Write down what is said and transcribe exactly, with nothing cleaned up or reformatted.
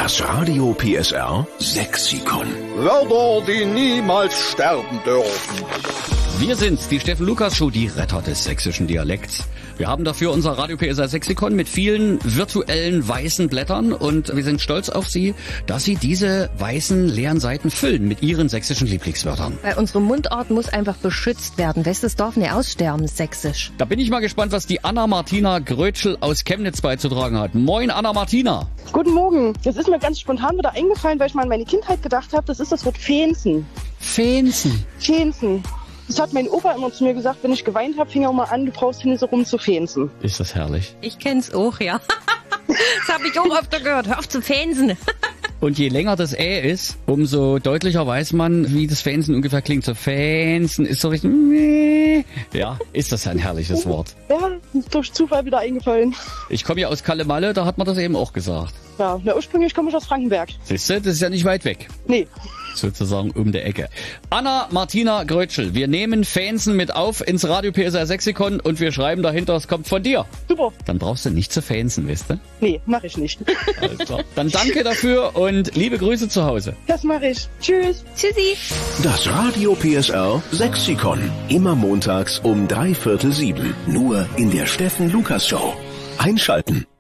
Das Radio P S R Sexikon. Wörter, die niemals sterben dürfen. Wir sind's, die Steffen Lukas Show, die Retter des sächsischen Dialekts. Wir haben dafür unser Radio P S R Sexikon mit vielen virtuellen weißen Blättern und wir sind stolz auf Sie, dass Sie diese weißen leeren Seiten füllen mit Ihren sächsischen Lieblingswörtern. Weil unsere Mundart muss einfach beschützt werden. Weißt du, es darf nicht aussterben, sächsisch. Da bin ich mal gespannt, was die Anna-Martina Grötschel aus Chemnitz beizutragen hat. Moin, Anna-Martina. Guten Morgen. Das ist mir ganz spontan wieder eingefallen, weil ich mal an meine Kindheit gedacht habe. Das ist das Wort Fähnsen. Fähnsen. Fähnsen. Das hat mein Opa immer zu mir gesagt, wenn ich geweint habe, fing er immer an, du brauchst hier nicht so rum zu fähnsen. Ist das herrlich. Ich kenn's auch, ja. Das habe ich auch öfter gehört. Hör auf zu fänsen. Und je länger das Ä ist, umso deutlicher weiß man, wie das Fänsen ungefähr klingt. So Fänsen ist so richtig... Ja, ist das ein herrliches Wort. Ja, ist durch Zufall wieder eingefallen. Ich komme ja aus Kalle-Malle, da hat man das eben auch gesagt. Ja, na, ursprünglich komme ich aus Frankenberg. Siehst du, das ist ja nicht weit weg. Nee. Sozusagen um die Ecke. Anna-Martina Grötschel, wir nehmen Fänsen mit auf ins Radio P S R Sexikon und wir schreiben dahinter, es kommt von dir. Super. Dann brauchst du nicht zu fänsen, weißt du? Nee, mach ich nicht. Alles klar. Dann danke dafür und liebe Grüße zu Hause. Das mache ich. Tschüss. Tschüssi. Das Radio P S R Sexikon. Immer montags um drei Viertel sieben. Nur in der Steffen Lukas Show. Einschalten.